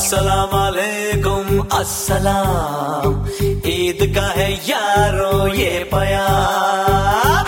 अस्सलाम वालेकुम अस्सलाम, ईद का है यारो ये प्यार।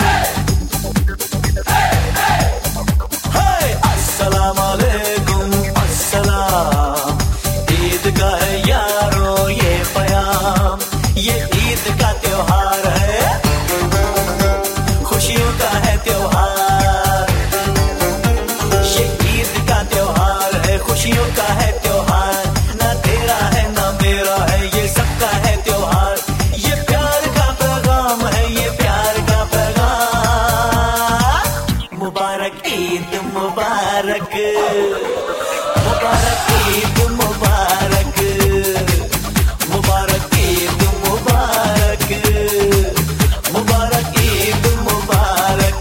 अस्सलाम वालेकुम अस्सलाम, ईद का है यारो ये प्याम। ये ईद का त्योहार है, खुशियों का है त्योहार। ये ईद का त्योहार है, खुशियों का है त्योहार। ना तेरा है ना मेरा है, ये सबका है त्योहार। ये प्यार का पैगाम है, ये प्यार का पैगाम। मुबारक ईद मुबारक, मुबारक ईद मुबारक, मुबारक ईद मुबारक, मुबारक ईद मुबारक।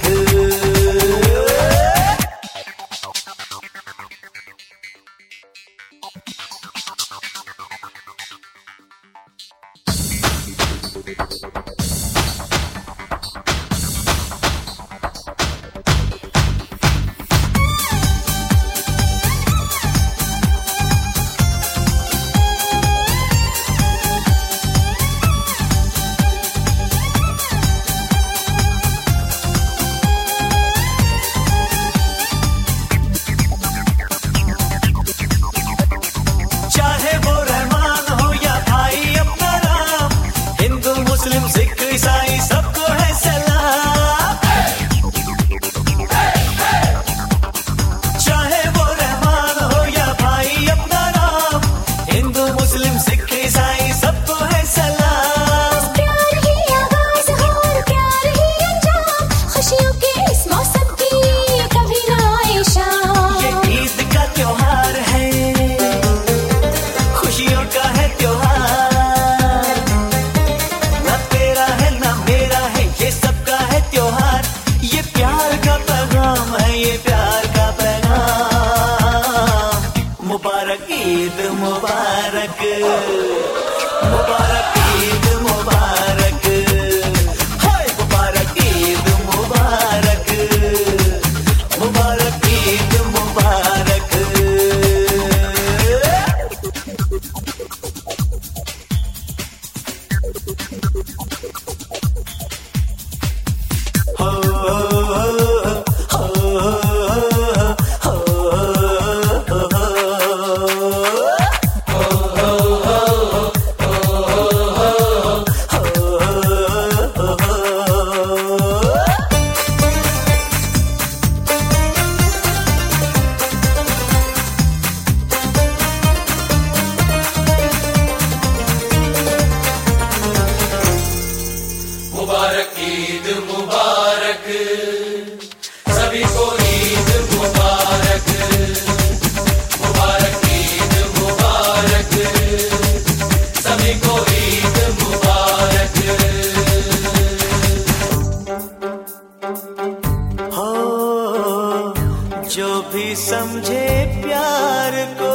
चाहे वो रहमान हो या भाई अपना राम, हिंदू मुस्लिम सिख ईसाई सबको है सलाम। चाहे वो रहमान हो या भाई अपना राम, हिंदू मुस्लिम सिख ईसाई सबको है सलाम। प्यार ही आगाज हो और प्यार ही अंजाम, खुशियों के इस मौसम की कभी ना आए शाम। ये ईद का त्योहार है, खुशियों का है त्योहार। ना तेरा है ना मेरा है, ये सबका है त्योहार। ये प्यार का पैगाम है, ये प्यार का पैगाम। मुबारक ईद मुबारक, मुबारक ईद मुबारक, हाय मुबारक ईद मुबारक, मुबारक ईद मुबारक। हो हो हो मुबारक ईद मुबारक, सभी को ईद मुबारक। मुबारक ईद मुबारक, सभी को ईद मुबारक। हो जो भी समझे प्यार को,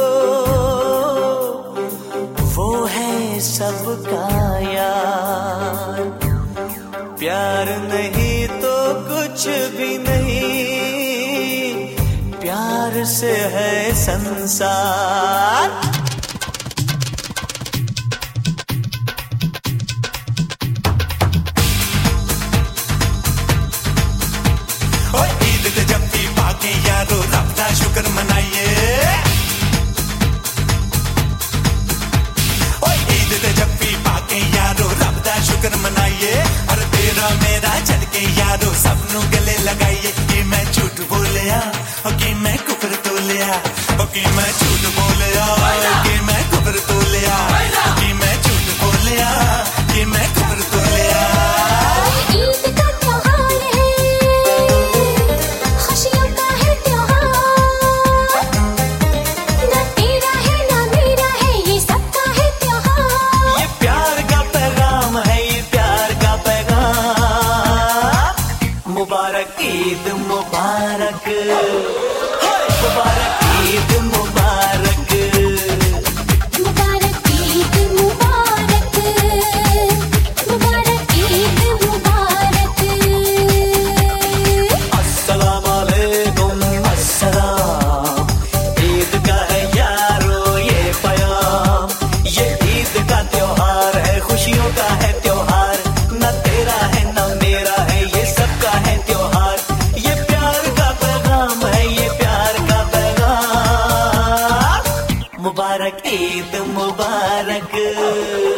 वो है सबका यार। प्यार नहीं तो कुछ भी नहीं, प्यार से है संसार। ओए ईद ते जब भी बाकी यारो रब दा शुक्र मनाइए। ओए ईद ते जब भी बाकी यारो रब दा शुक्र मनाइए। और तेरा मेरा चल के यारो सब नू गले लगाइए। कि मैं झूठ बोलिया और कि मैं कुफर तोलिया, और कि मैं झूठ बोलिया कि मैं कुफर तोलिया, कि मैं झूठ बोलिया कि मैं कुफर तोलिया। ईद का त्योहार है, खुशियों का है त्योहार। ना तेरा है ना मेरा है, ये सबका है त्योहार। ये प्यार का पैगाम है, ये प्यार का पैगाम। मुबारक ईद मुबारक, हाय मुबारक ईद मुबारक, मुबारक ईद मुबारक।